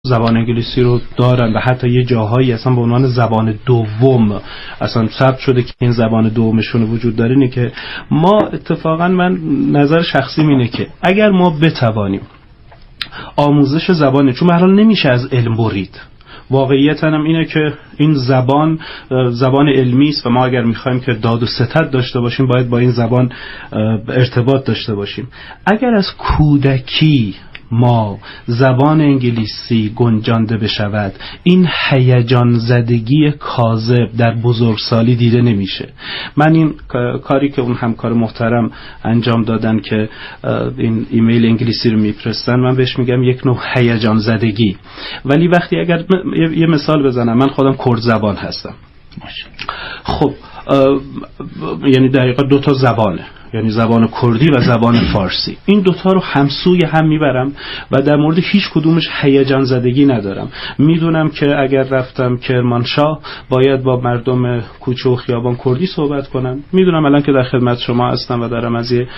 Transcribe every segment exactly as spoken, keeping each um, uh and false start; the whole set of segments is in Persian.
زبان انگلیسی رو دارن و حتی یه جاهایی اصلا به عنوان زبان دوم اصلا ثبت شده که این زبان دومشون وجود داره. اینه که ما اتفاقا من نظر شخصی اینه که اگر ما بتوانیم آموزش زبان، چون به هر حال نمیشه از علم برید، واقعیت هم اینه که این زبان زبان علمی است و ما اگر میخوایم که داد و ستد داشته باشیم باید با این زبان ارتباط داشته باشیم. اگر از کودکی ما زبان انگلیسی گنجانده بشود، این هیجان زدگی کاذب در بزرگسالی دیده نمیشه. من این کاری که اون همکار محترم انجام دادن که این ایمیل انگلیسی رو میفرستن، من بهش میگم یک نوع هیجان زدگی. ولی وقتی اگر یه مثال بزنم، من خودم کرد زبان هستم. خب یعنی دقیقا دو تا زبانه، یعنی زبان کردی و زبان فارسی، این دوتا رو همسوی هم میبرم و در مورد هیچ کدومش هیجان زدگی ندارم. میدونم که اگر رفتم کرمانشاه باید با مردم کوچه و خیابان کردی صحبت کنم. میدونم الان که در خدمت شما هستم و دارم از یه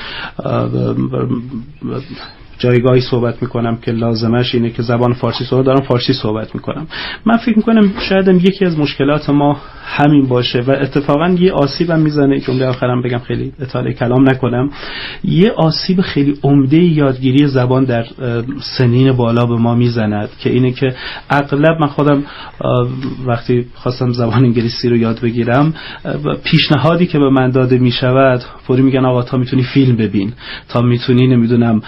جایگاهی صحبت میکنم که لازمش اینه که زبان فارسی صحبت دارم، فارسی صحبت میکنم. من فکر میکنم شاید یکی از مشکلات ما همین باشه و اتفاقا یه آسیبم میزنه. جمله آخرم بگم خیلی اطاله کلام نکنم، یه آسیب خیلی عمده یادگیری زبان در سنین بالا به ما میزند که اینه که اغلب من خودم وقتی خواستم زبان انگلیسی رو یاد بگیرم، پیشنهادی که به من داده میشود فوری میگن آقا تا میتونی فیلم ببین، تا میتونی نمیدونم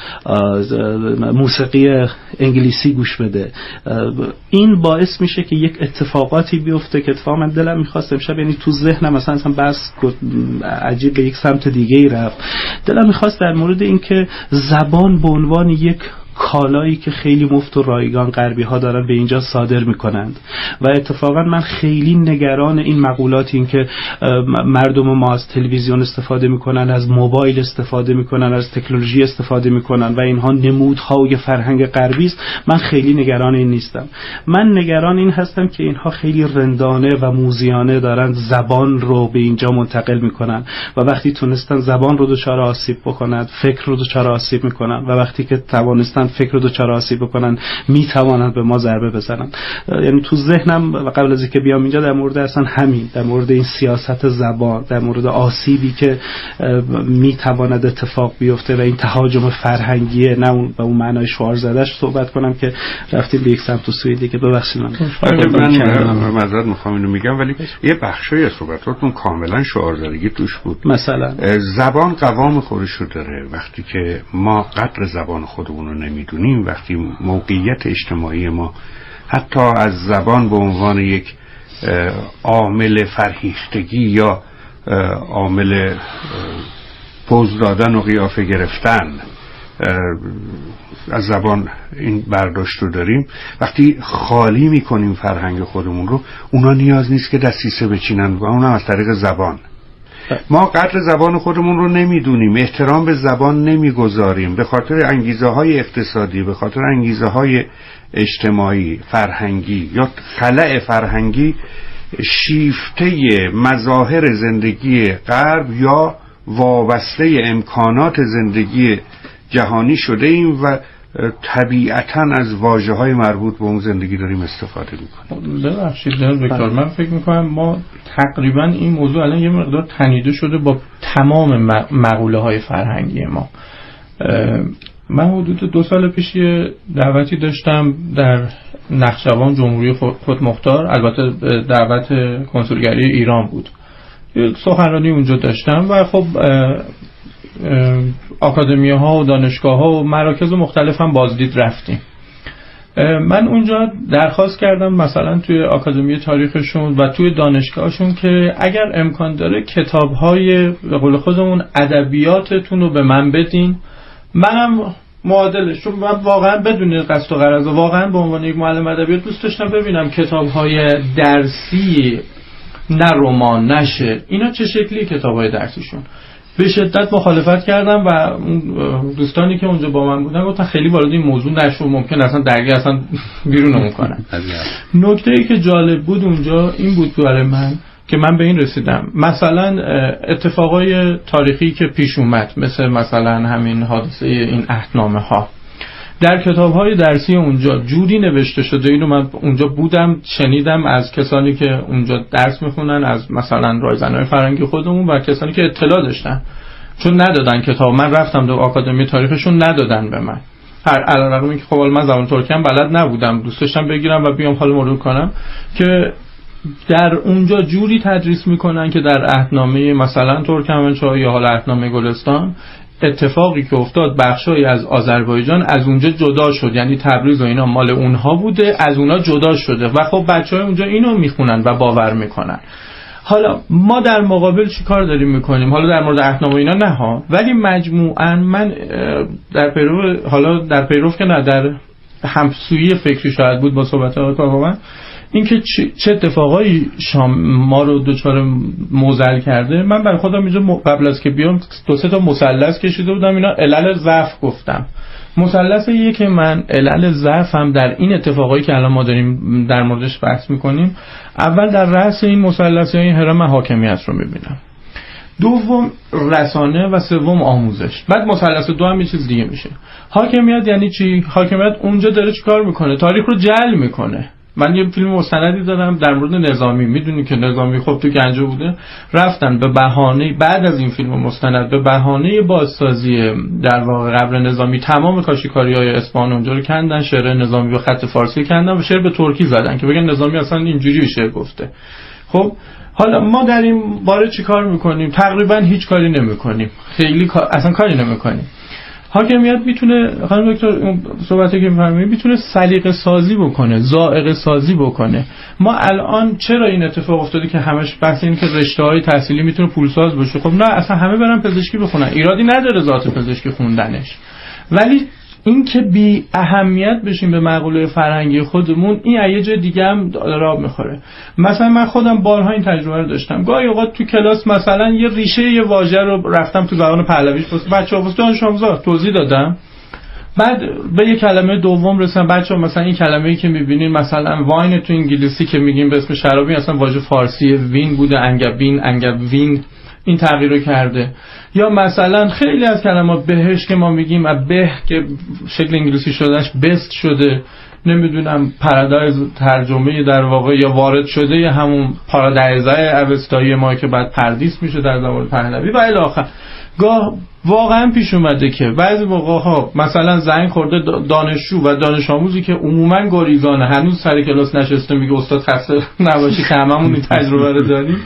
موسیقی انگلیسی گوش بده. این باعث میشه که یک اتفاقاتی بیفته که اتفاقا من دلم میخواست امشب، یعنی تو ذهنم مثلا اصلا بس عجیب به یک سمت دیگه ای رفت. دلم میخواست در مورد این که زبان به عنوان یک کالایی که خیلی مفت و رایگان غربی ها دارن به اینجا صادر میکنند و اتفاقا من خیلی نگران این مقولاتی این که مردم ما از تلویزیون استفاده میکنن، از موبایل استفاده میکنن، از تکنولوژی استفاده میکنن و اینها نمودهای فرهنگ غربی است. من خیلی نگران این نیستم. من نگران این هستم که اینها خیلی رندانه و موذیانه دارن زبان رو به اینجا منتقل میکنن و وقتی تونستن زبان رو دچار آسیب بکنن، فکر رو دچار آسیب میکنن و وقتی که توانستن فکر رو دچار آسیب بکنن میتوانند به ما ضربه بزنن. یعنی تو ذهنم و قبل از اینکه بیام اینجا در مورد اصلا همین، در مورد این سیاست زبان، در مورد آسیبی که میتواند اتفاق بیفته و این تهاجم فرهنگی نه اون به اون معنای شعار زدهش صحبت کنم که رفتیم به یک سمت و سوی دیگه. ببخشید من من معذرت میخوام اینو میگم، ولی یه بخشی از صحبتاتون کاملا شعار زدگی توش بود. مثلا زبان قوام خودش رو داره. وقتی که ما قدر زبان خودمون رو نمیدونیم، وقتی موقعیت اجتماعی ما حتی از زبان به عنوان یک عامل فرهیختگی یا عامل پوز دادن و قیافه گرفتن از زبان این برداشت رو داریم، وقتی خالی میکنیم فرهنگ خودمون رو، اونا نیاز نیست که دستیسه بچینن و اونم از طریق زبان. ما قدر زبان خودمون رو نمیدونیم، احترام به زبان نمیگذاریم، به خاطر انگیزه های اقتصادی، به خاطر انگیزه های اجتماعی، فرهنگی یا خلأ فرهنگی شیفته مظاهر زندگی غرب یا وابسته امکانات زندگی جهانی شده ایم و طبیعتاً از واژه‌های مربوط به اون زندگی داریم استفاده می‌کنیم. ببخشید جناب دکتر، من فکر می‌کنم ما تقریباً این موضوع الان یه مقدار تنیده شده با تمام مقوله‌های فرهنگی ما. من حدود دو سال پیش یه دعوتی داشتم در نخجوان جمهوری خودمختار، البته دعوت کنسولگری ایران بود. یه سخنرانی اونجا داشتم و خب آکادمی ها و دانشگاه ها و مراکز مختلف هم بازدید رفتیم. من اونجا درخواست کردم مثلا توی آکادمی تاریخشون و توی دانشگاهشون که اگر امکان داره کتاب های به قول خودمون ادبیاتتون رو به من بدین، منم معادلش، چون من واقعا بدون قصد و غرض واقعا به عنوان یک معلم ادبیات دوست داشتم ببینم کتاب های درسی، نه رمان، نه شعر، اینا چه شکلی کتاب های درسیشون. به شدت مخالفت کردم و دوستانی که اونجا با من بودن گفتن خیلی وارد این موضوع نشو، ممکن اصلا درگیر اصلا بیرونمون کنن. نکته‌ای که جالب بود اونجا این بود برای من که من به این رسیدم، مثلا اتفاقای تاریخی که پیش اومد مثل مثلا همین حادثه این عهدنامه ها، در کتاب‌های درسی اونجا جوری نوشته شده، اینو من اونجا بودم شنیدم از کسانی که اونجا درس میخونن، از مثلا رایزنهای فرهنگی خودمون و کسانی که اطلاع داشتن، چون ندادن کتاب. من رفتم دو آکادمی تاریخشون ندادن به من، هر علیرغم اینکه خب من زبان ترکی هم بلد نبودم، دوست داشتم بگیرم و بیام حال مرور کنم، که در اونجا جوری تدریس میکنن که در عهدنامه مثلا ترکمنچای یا حالا عهدنامه گلستان اتفاقی که افتاد بخشایی از آذربایجان از اونجا جدا شد، یعنی تبریز و اینا مال اونها بوده، از اونها جدا شده و خب بچهای اونجا اینو میخونن و باور میکنن. حالا ما در مقابل چی کار داریم میکنیم؟ حالا در مورد عهدنامه اینا نه ها، ولی مجموعاً من در پیرو، حالا در پیرو که نه، در همسویی فکری شاید بود با صحبت آقای کاکاوند، اینکه چه اتفاقایی شام ما رو دوچار موزل کرده. من برای خودم اینجا قبل از که بیام دو سه تا مثلث کشیده بودم، اینا علل ضعف گفتم. مثلث یک من علل ضعف هم در این اتفاقایی که الان ما داریم در موردش بحث میکنیم، اول در رأس این مثلث این هرم حاکمیت رو میبینم، دوم رسانه و سوم آموزش. بعد مثلث دو هم یه چیز دیگه میشه. حاکمیت یعنی چی؟ حاکمیت اونجا داره چیکار میکنه؟ تاریخ رو جعل میکنه. من یه فیلم مستندی دادم در مورد نظامی، میدونی که نظامی خب تو گنجه بوده، رفتن به بهانه بعد از این فیلم مستند به بهانه بازسازی در واقع قبر نظامی تمام کاشیکاری‌های اصفهان اونجا رو کندن، شعر نظامی به خط فارسی کندن و شعر به ترکی زدن که بگن نظامی اصلا اینجوری شعر گفته. خب حالا ما در این باره چی کار میکنیم؟ تقریبا هیچ کاری نمیکنیم، خیلی کار... اصلا کاری نمیکنیم. حاکمیت میتونه، خانم دکتر صحبتی که می‌فرمایید، میتونه سلیقه سازی بکنه، ذائقه سازی بکنه. ما الان چرا این اتفاق افتاده که همش بحث این که رشته‌های تحصیلی میتونه پولساز باشه؟ خب نه، اصلا همه برن پزشکی بخونن، ایرادی نداره ذات پزشکی خوندنش، ولی این که بی اهمیت بشیم به مقوله فرهنگی خودمون، این یه جای دیگه هم راه میخوره. مثلا من خودم بارها این تجربه رو داشتم، گاهی اوقات تو کلاس مثلا یه ریشه یه واژه رو رفتم تو زبان پهلویش واسه بچه‌ها واسه دانش آموزا توضیح دادم، بعد به یه کلمه دوم رسیدم، بچه‌ها مثلا این کلمه‌ای که می‌بینین مثلا واین تو انگلیسی که میگیم به اسم شرابی، اصلا واژه فارسی وین بوده، انگبین، انگبین، این تغییر رو کرده. یا مثلا خیلی از کلمات بهش که ما میگیم به که شکل انگلیسی شدهش بست شده، نمیدونم پارادایز ترجمه در واقع یا وارد شده یا همون پارادایزای اوستایی ما که بعد پردیس میشه در زبان پهلوی و الی آخر. گاه واقعا پیش اومده که بعضی موقع ها مثلا زنگ خورده دانشجو و دانش آموزی که عموما گریزانه، هنوز سر کلاس نشسته، میگه استاد خسته نباشی که هممون این تجربه رو داریم.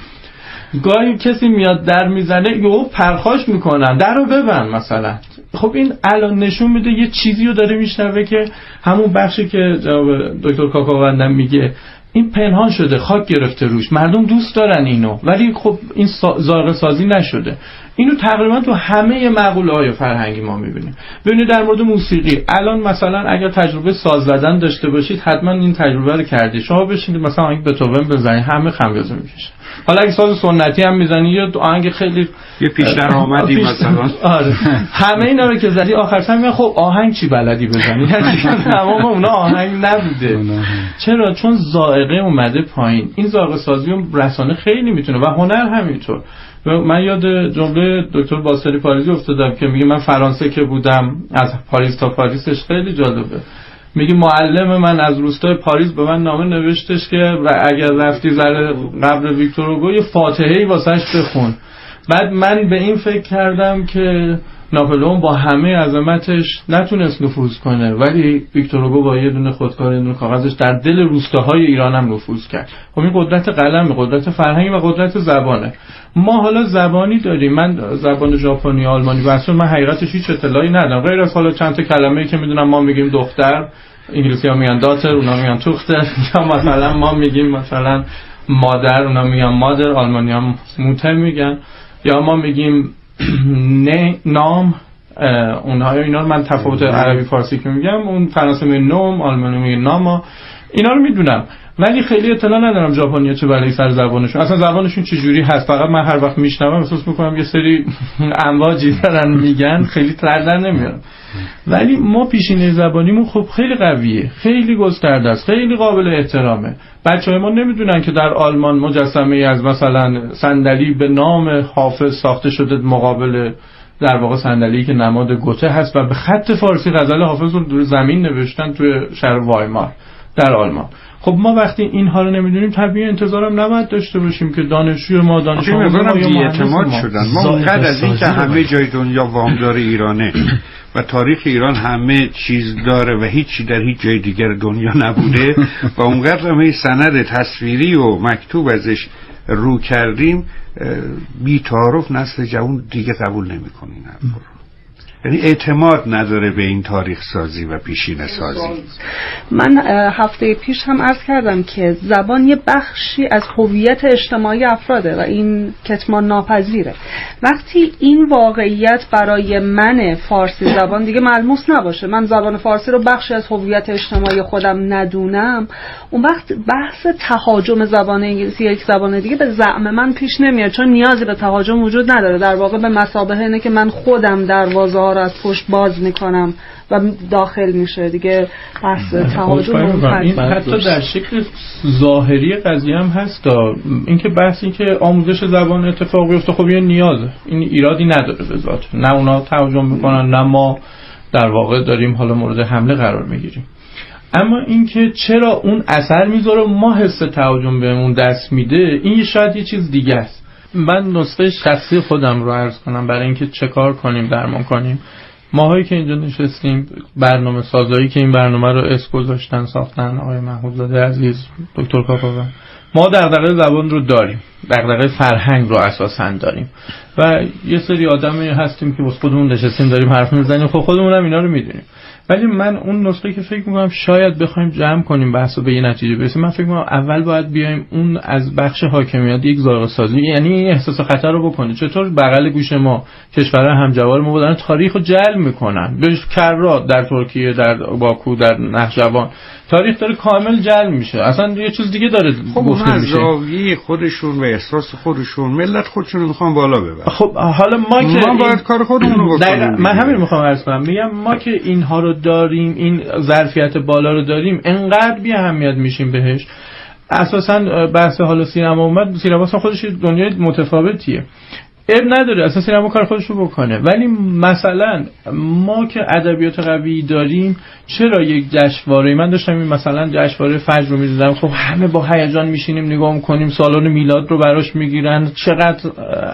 گاهی کسی میاد در میزنه یهو پرخاش میکنن در رو ببند مثلا. خب این الان نشون میده یه چیزی رو داره میشنوه که همون بخشی که جناب دکتر کاکاوند میگه این پنهان شده، خاک گرفته روش، مردم دوست دارن اینو، ولی خب این ذائقه سازی نشده. اینو تقریبا تو همه مقوله های فرهنگی ما میبینیم. ببینید در مورد موسیقی الان مثلا اگر تجربه ساز زدن داشته باشید حتما این تجربه رو کردید. شما بشینید مثلا آهنگ بتوون بزنید، همه خمیازه میکشه. حالا اگه ساز سنتی هم میزنی یا آهنگ خیلی یه پیشتر آمدی مثلا، آره همه اینا رو که زدی آخر سر میگن خب آهنگ چی بلدی بزنی؟ تمام اونا آهنگ نبوده. چرا؟ چون ذائقه اومده پایین. این ذائقه سازی و رسانه خیلی میتونه و هنر همینطور. من یاد جمله دکتر باسری پاریزی افتادم که میگه من فرانسه که بودم از پاریس تا پاریسش خیلی جالبه. میگه معلم من از روستای پاریس به من نامه نوشتش که اگر رفتی زر قبر ویکتور هوگو یه فاتحه‌ای واسش بخون. بعد من به این فکر کردم که ناپلئون با همه عظمتش نتونست نفوذ کنه، ولی ویکتور هوگو با یه دونه خودکار یه دونه کاغذش در دل روستاهای ایران هم نفوذ کرد. خب این قدرت قلم، قدرت فرهنگی و قدرت زبانه. ما حالا زبانی داریم، من زبان ژاپنی، آلمانی و اصلا من حقیقتش هیچ اطلاعی ندارم غیر از حالا چند تا کلمه‌ای که میدونم. ما میگیم دختر، انگلیسی ها میگن داتر، اونا میگن توختر، یا مثلا ما میگیم مثلا مادر، اونا میگن مادر، آلمانی ها موته میگن، یا ما میگیم نه نام، اونها اینا رو من تفاوت عربی فارسی که میگم، اون فرانسه میگه نوم، آلمانی میگه ناما، اینا رو میدونم ولی خیلی اطلاع ندارم ژاپنی‌ها چه بلایی سر زبانشون، اصلا زبانشون چه جوری هست. فقط من هر وقت میشنوم احساس میکنم یه سری امواجی دارن میگن، خیلی تردن نمیارم. ولی ما پیشینه زبانیمون خب خیلی قویه، خیلی گسترده است، خیلی قابل احترامه. بچه‌های ما نمیدونن که در آلمان مجسمه‌ای از مثلا صندلی به نام حافظ ساخته شده مقابل در واقع صندلی که نماد گوته هست و به خط فارسی غزل حافظ رو روی زمین نوشتن توی شهر وایمار در آلمان. خب ما وقتی اینها رو نمیدونیم طبیعی انتظارم نباید داشته باشیم که دانشجو ما دانش آموز ما یا بی‌اعتماد شدن. ما اونقدر از این که همه جای دنیا وامدار ایرانه و تاریخ ایران همه چیز داره و هیچی در هیچ جای دیگر دنیا نبوده و اونقدر همه سند تصویری و مکتوب ازش رو کردیم، بی تعارف نسل جوان دیگه قبول نمی‌کنه. یعنی اعتماد نداره به این تاریخ سازی و پیشینه سازی. من هفته پیش هم عرض کردم که زبان یه بخشی از هویت اجتماعی افراده و این کتمان ناپذیره. وقتی این واقعیت برای من فارسی زبان دیگه ملموس نباشه، من زبان فارسی رو بخشی از هویت اجتماعی خودم ندونم، اون وقت بحث تهاجم زبان انگلیسی یا یک زبان دیگه به زعم من پیش نمیاد، چون نیازی به تهاجم وجود نداره. در واقع به مثابه اینه که من خودم دروازه ها رو از پشت باز میکنم و داخل میشه دیگه. بحث تهاجم این حتی در شکل ظاهری قضیه هم هست. اینکه بحث این که آموزش زبان اتفاق بیفته خب یه نیازه، این ایرادی نداره به ذات، نه اونا تهاجم میکنن نه ما در واقع داریم حالا مورد حمله قرار میگیریم. اما اینکه چرا اون اثر میذاره ما حس تهاجم بهمون دست میده، این شاید یه چیز دیگه است. من نسخه شخصی خودم رو عرض کنم برای اینکه چه کار کنیم درمان کنیم. ماهایی که اینجا نشستیم، برنامه سازایی که این برنامه رو اسم گذاشتن ساختن آقای محمودزاده عزیز، دکتر کاکاوان، ما دغدغه زبان رو داریم، دغدغه فرهنگ رو اساساً داریم و یه سری آدمی هستیم که واسه خودمون نشستیم داریم حرف میزنیم، خب خودمون هم اینا رو میدونیم. ولی من اون نسخه که فکر میکنم شاید بخوایم جمع کنیم بحثو به یه نتیجه برسیم، من فکر میکنم اول باید بیایم اون از بخش حاکمیت یک ذائقه سازی، یعنی احساس خطر رو بکنه. چطور بغل گوش ما کشورهای همجوار ما بودن تاریخ رو جلب میکنن، به کرات در ترکیه، در باکو، در نخجوان تاریخ داره کامل جلب میشه، اصلا یه چیز دیگه داره گفته میشه. زاویه خودشون و احساس خودشون، ملت خودشون رو میخوان بالا ببرن. خب حالا ما که ما باید کار خودمون رو بکنیم. من همین میخوام عرض کنم، میگم ما که اینها رو داریم، این ظرفیت بالا رو داریم، انقدر بی اهمیت میشیم بهش. اساسا بحث حالا سینما اومد، سینما اصلا خودش دنیای متفاوتیه، اب نداره اصلا سینما کار خودش رو بکنه. ولی مثلا ما که ادبیات قوی داریم، چرا یک جشنواره، من داشتم این مثلا جشنواره فجر رو می‌دیدم، خب همه با هیجان میشینیم نگاه می‌کنیم، سالن میلاد رو براش میگیرن، چقدر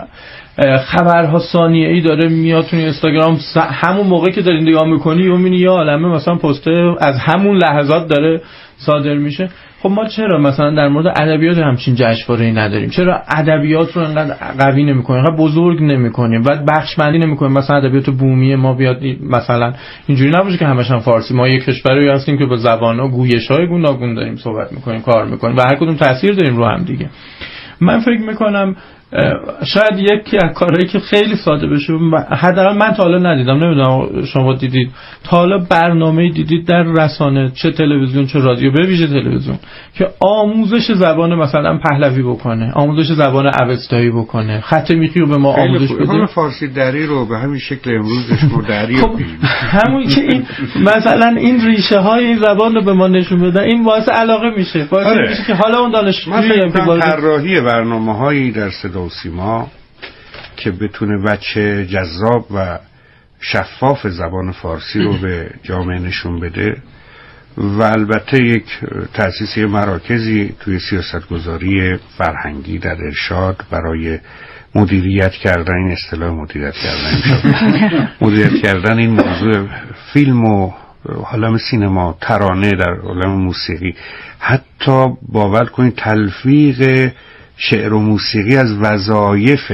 خبرها ثانیه‌ای داره میاد تو اینستاگرام، همون موقع که داری نگاه می‌کنی و می‌بینی یه عالمه مثلا پست از همون لحظات داره صادر میشه. خب ما چرا مثلا در مورد ادبیات همچین جشنواره‌ای نداریم؟ چرا ادبیات رو انقدر قوی نمی‌کنیم، انقدر بزرگ نمی‌کنیم و بخش بندی نمی‌کنیم؟ مثلا ادبیات بومی ما بیاد مثلا اینجوری نباشه که همش هم فارسی، ما یک کشوری هستیم که با زبان‌ها گویش‌های گوناگون داریم صحبت می‌کنیم، کار می‌کنیم و هر کدوم تاثیر داریم رو هم دیگه. من فکر می‌کنم شاید یکی از کارهایی که خیلی ساده بشه، حداقل من تا حالا ندیدم، نمیدونم شما دیدید تا حالا برنامه‌ای دیدید در رسانه، چه تلویزیون چه رادیو، به ویژه تلویزیون، که آموزش زبان مثلا پهلوی بکنه، آموزش زبان اوستایی بکنه، خط میخی رو به ما آموزش بده؟ همون فارسی دری رو به همین شکل امروزش ما دری خب همون که این مثلا این ریشه های این زبان رو به ما نشون بده، این باعث علاقه میشه، باعث آره. میشه که حالا اون دانشجویی هم که طراحی برنامه‌هایی در صدا و سیما که بتونه بچه جذاب و شفاف زبان فارسی رو به جامعه نشون بده و البته یک تأسیس مراکزی توی سیاستگذاری فرهنگی در ارشاد برای مدیریت کردن، این اصطلاح مدیریت کردن مدیریت کردن این موضوع فیلم و عالم سینما، ترانه در عالم موسیقی، حتی باور کنید تلفیق شعر و موسیقی از وظایف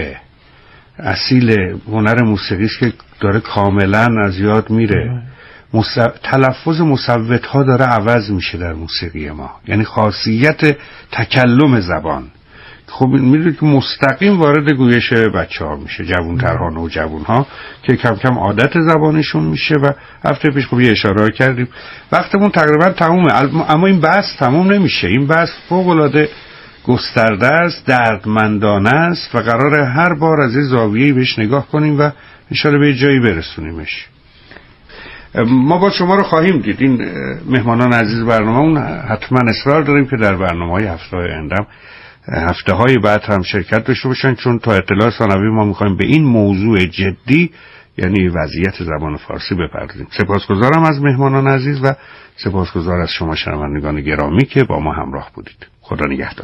اصیل هنر موسیقی است که داره کاملا از یاد میره. مصو... تلفظ مصوت ها داره عوض میشه در موسیقی ما، یعنی خاصیت تکلم زبان خب میدونید که مستقیم وارد گویش بچه ها میشه، جوانترها و جوان ها که کم کم عادت زبانشون میشه. و هفته پیش خب یه اشاره کردیم، وقتمون تقریبا تمومه، اما این بحث تموم نمیشه. این بحث فوق العاده گسترده است، دردمندانه است و قراره هر بار از یه زاویه‌ای بهش نگاه کنیم و انشالله به جایی برسونیمش. ما با شما رو خواهیم دید، این مهمانان عزیز برنامه اون حتما اصرار داریم که در برنامه‌های هفته های آینده هفته های بعد هم شرکت داشته باشن، چون تا اطلاع ثانوی ما میخوایم به این موضوع جدی یعنی وضعیت زبان فارسی بپردازیم. سپاسگزارم از مهمانان عزیز و سپاسگزار از شما شنوندگان گرامی که با ما همراه بودید. خدا نگهدار.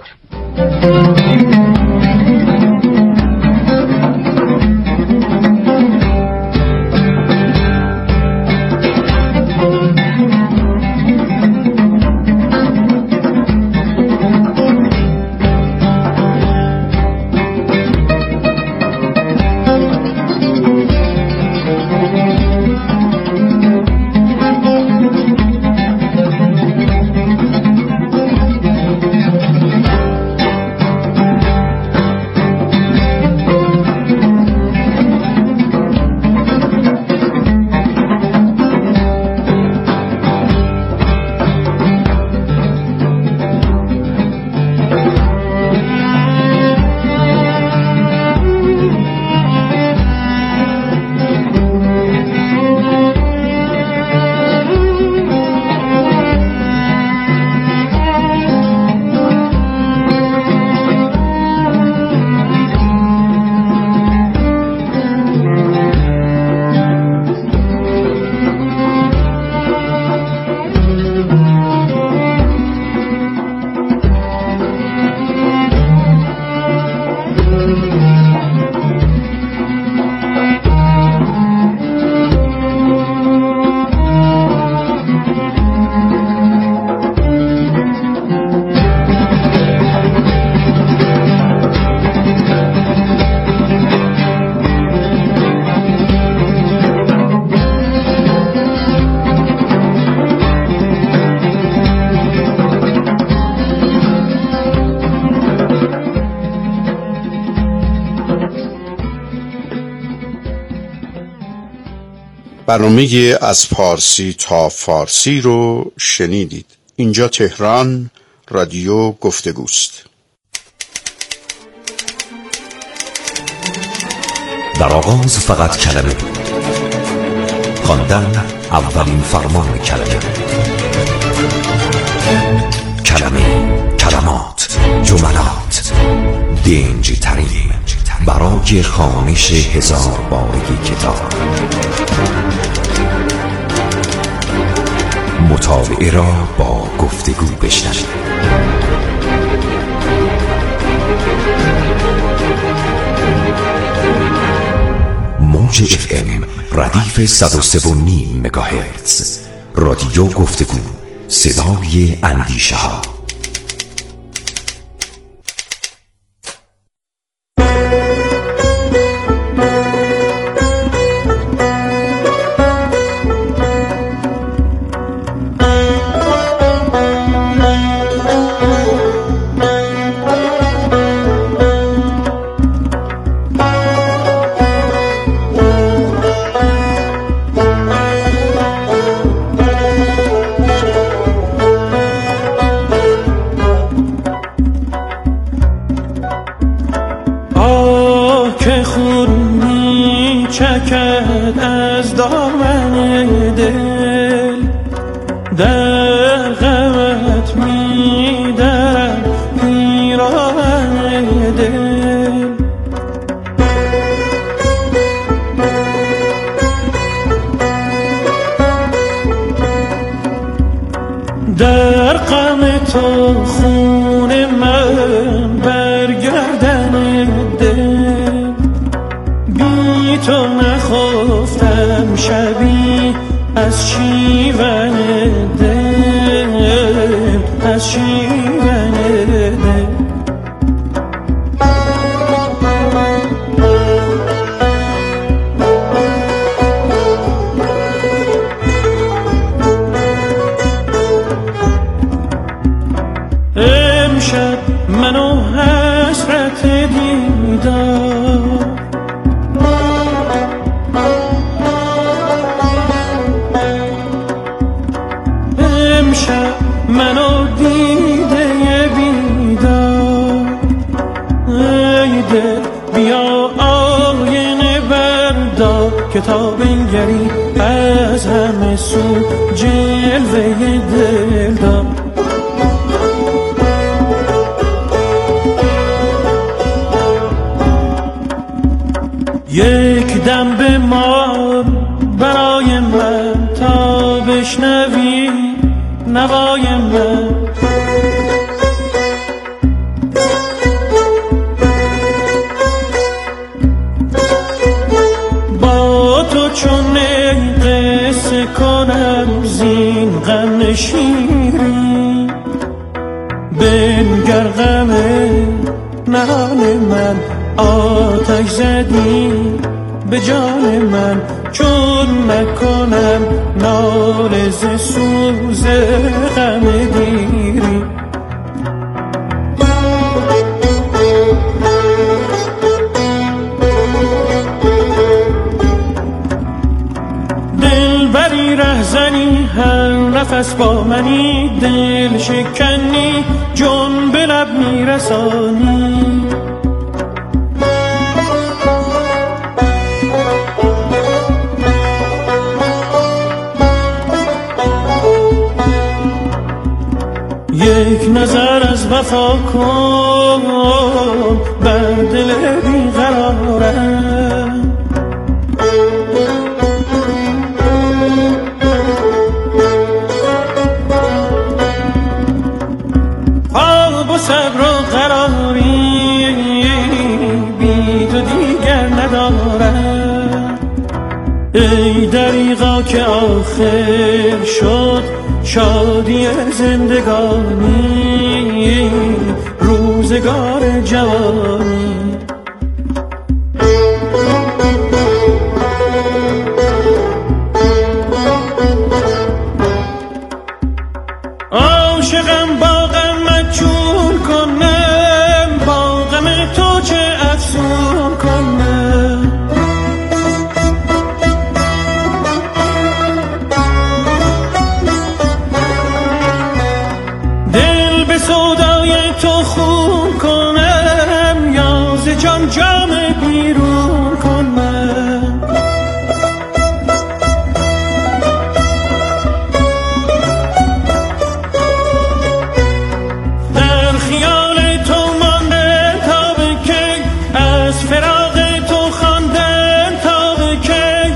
برنامه از پارسی تا فارسی رو شنیدید. اینجا تهران، رادیو گفتگوست. در آغاز فقط کلمه بود، خواندن اولین فرمان کلمه بود. کلمه، کلمات، جملات، دنج ترین برای خوانش هزار بارگی کتاب. مطالعه را با گفتگو بشنوید. موج اف ام ردیف صد و سه و نیم مگاهرتز. رادیو گفتگو، صدای اندیشه ها. کتاب انگری از همه سو جلوه دل دار. یک دم به ما بشنوی نوای من. با تو چون قصه کنم زین غم شیری، بنگر غم نهان من، آتش زدی به جان من، چون نکنم ناله ز سوز غم دیری. دلبری رهزنی هر نفس با منی، دل شکنی جون به لب میرسانی. یک نظر از وفا کن بر دل بیقرارم، آب و صبر و قراری بی تو دیگر ندارم. ای دریغا که آخر شد شادی زندگانی، روزگار جوانی. عاشقم با غمت چون کنم، با غم تو چه افسون کنم. جام بیرون کن من. در خیال تو مانده تا به کی، از فراق تو خواندم تا به کی.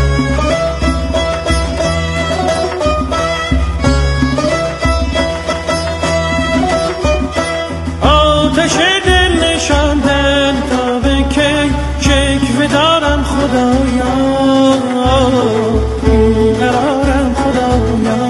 آتش دل نشاندن دارم خدایا، بیقرارم خدایا.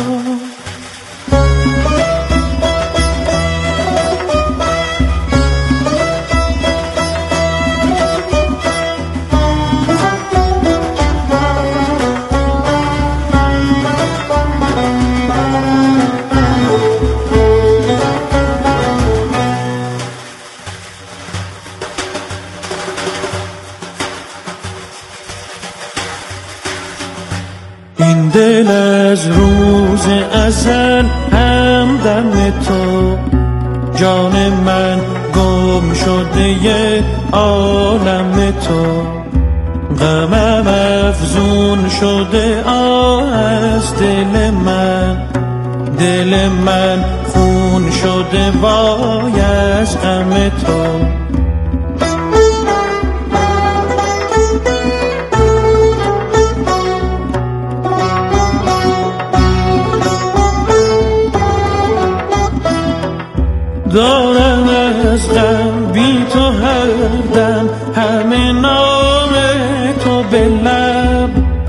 این دل از روز ازل همدم تو، جان من گم شده عالم تو. غمم افزون شده آه از دل من، دل من خون شده وای از غم تو. دارم از غم بی تو هر دم همه نام تو به لب.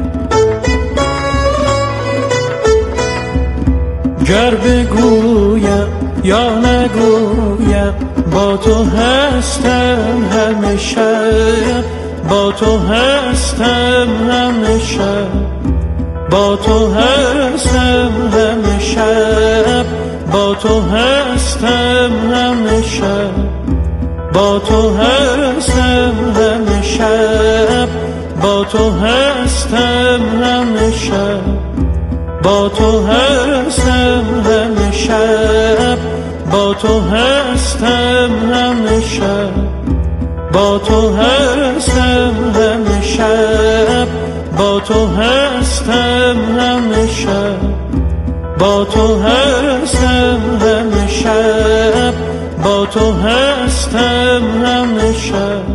گر بگویم یا نگویم با تو هستم همه شب، با تو هستم همه شب، با تو هستم همه شب، با تو هستم همه شب، با تو هستم همه شب، با تو هستم همه شب، با تو هستم همه شب، با تو هستم همه شب، با تو هستم همه شب، با تو هستم همه شب، با تو هستم همه شب، با تو هستم همه شب.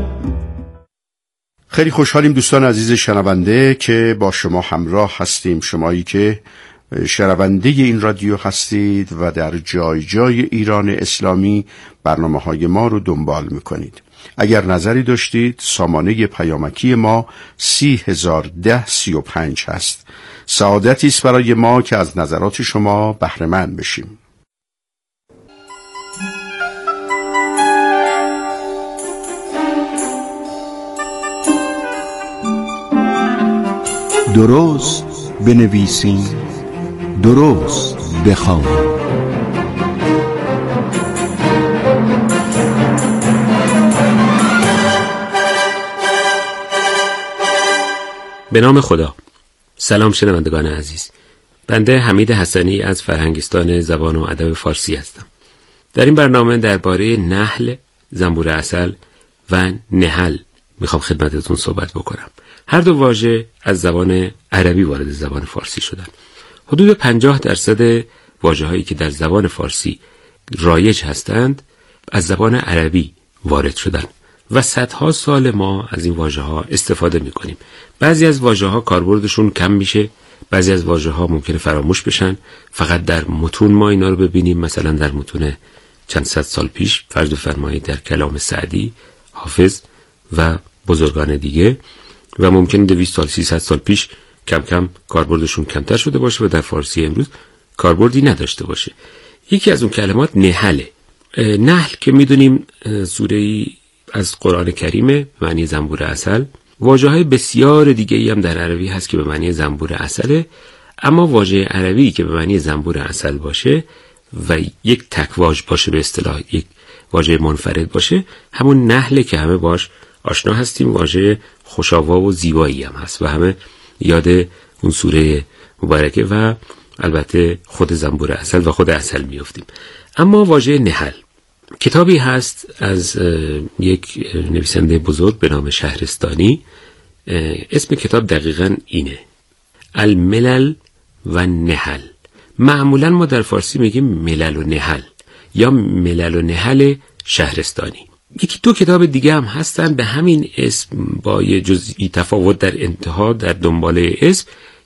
خیلی خوشحالیم دوستان عزیز شنونده که با شما همراه هستیم، شمایی که شنونده این رادیو هستید و در جای جای ایران اسلامی برنامه‌های ما رو دنبال می‌کنید. اگر نظری داشتید سامانه پیامکی ما سی هزار ده سی و پنج هست. سعادتی است برای ما که از نظرات شما بهره مند بشیم. درست بنویسیم، درست بخوانیم. به نام خدا. سلام شنوندگان عزیز. بنده حمید حسنی از فرهنگستان زبان و ادب فارسی هستم. در این برنامه درباره نحل، زنبور عسل و نحل میخوام خدمتتون صحبت بکنم. هر دو واژه از زبان عربی وارد زبان فارسی شدن. حدود پنجاه درصد واژه‌هایی که در زبان فارسی رایج هستند از زبان عربی وارد شدن و صدها سال ما از این واژه‌ها استفاده می‌کنیم. بعضی از واژه‌ها کاربردشون کم میشه، بعضی از واژه‌ها ممکنه فراموش بشن. فقط در متون ما اینا رو ببینیم، مثلا در متون چند صد سال پیش، فرض بفرمایید در کلام سعدی، حافظ و بزرگان دیگه، و ممکنه دویست سال سیصد سال پیش کم کم کاربردشون کمتر شده باشه و در فارسی امروز کاربردی نداشته باشه. یکی از اون کلمات نحله. نحل که میدونیم سوره‌ای از قرآن کریمه، به معنی زنبور عسل. واژه‌های بسیار دیگه‌ای هم در عربی هست که به معنی زنبور عسله، اما واژه عربی که به معنی زنبور عسل باشه و یک تک واژه باشه، به اصطلاح یک واژه منفرد باشه، همون نحله که همه باش آشنا هستیم. واژه خوش‌آوا و زیبایی هم هست و همه یاد اون سوره مبارکه و البته خود زنبور عسل و خود عسل میافتیم. اما واژه نحل، کتابی هست از یک نویسنده بزرگ به نام شهرستانی. اسم کتاب دقیقاً اینه، الملل و نحل. معمولاً ما در فارسی میگیم ملل و نحل یا ملل و نحل شهرستانی. یکی دو کتاب دیگه هم هستن به همین اسم با یه جزئی تفاوت در انتها در دنباله اسم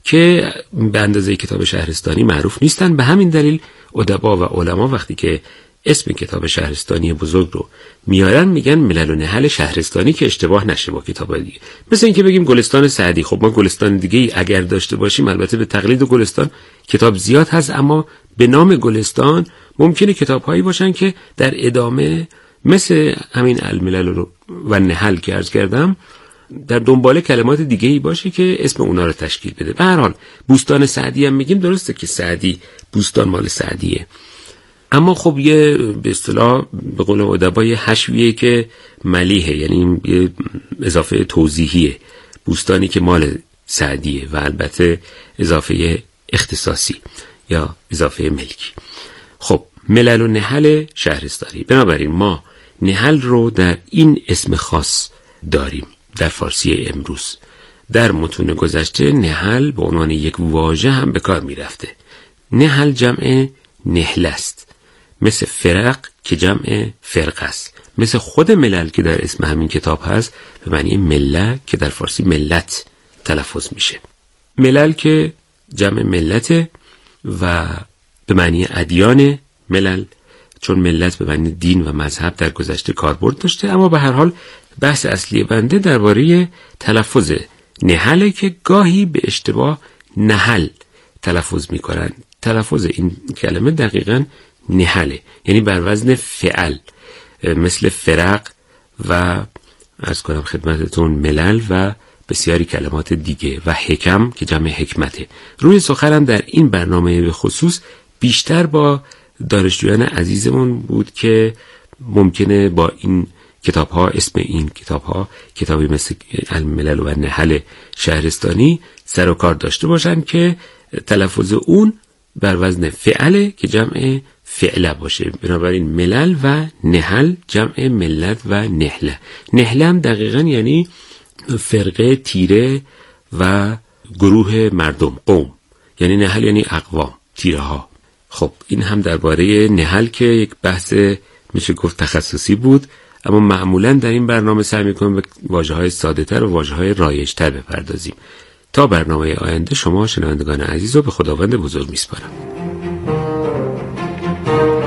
که به اندازه کتاب شهرستانی معروف نیستن. به همین دلیل ادبا و علما وقتی که اسم کتاب شهرستانی بزرگ رو میارن میگن ملل و نحل شهرستانی که اشتباه نشه با کتاب دیگه. مثل اینکه بگیم گلستان سعدی. خب ما گلستان دیگه ای اگر داشته باشیم، البته به تقلید گلستان کتاب زیاد هست، اما به نام گلستان ممکنه کتاب‌هایی باشن که در ادامه مثل همین الملل و نحل که عرض کردم در دنبال کلمات دیگه ای باشه که اسم اونا رو تشکیل بده. به هر حال بوستان سعدی هم میگیم، درسته که سعدی بوستان مال سعدیه، اما خب یه به اصطلاح به قول ادبای حشویه که ملیحه، یعنی یه اضافه توضیحیه، بوستانی که مال سعدیه و البته اضافه اختصاصی یا اضافه ملکی. خب ملل و نحل شهرستانی. بنابراین ما نحل رو در این اسم خاص داریم در فارسی امروز. در متون گذشته نحل به عنوان یک واژه هم به کار می رفته. نحل جمع نحل است، مثل فرق که جمع فرق است، مثل خود ملل که در اسم همین کتاب هست به معنی مله که در فارسی ملت تلفظ میشه. ملل که جمع ملت و به معنی ادیان ملل، چون ملت به معنی دین و مذهب در گذشته کاربرد داشته. اما به هر حال بحث اصلی بنده درباره تلفظ نحل که گاهی به اشتباه نحل تلفظ میکنن. تلفظ این کلمه دقیقاً نحله، یعنی بر وزن فعل، مثل فرق و عرض کنم خدمتتون ملل و بسیاری کلمات دیگه و حکم که جمع حکمته. روی سخنم در این برنامه به خصوص بیشتر با دانشجویان عزیزمون بود که ممکنه با این کتاب ها، اسم این کتاب ها، کتابی مثل الملل و نحل شهرستانی سر و کار داشته باشن که تلفظ اون بر وزن فعله که جمع فعله باشه. بنابراین ملل و نحل جمع ملت و نحله. نحله هم دقیقا یعنی فرقه تیره و گروه مردم، قوم. یعنی نحل یعنی اقوام، تیره ها. خب این هم درباره نحل که یک بحث میشه گفت تخصصی بود، اما معمولا در این برنامه سعی میکنم به واژه‌های ساده‌تر و واژه‌های رایج‌تر بپردازیم. تا برنامه آینده شما شنوندگان عزیز رو به خداوند بزرگ میسپارم.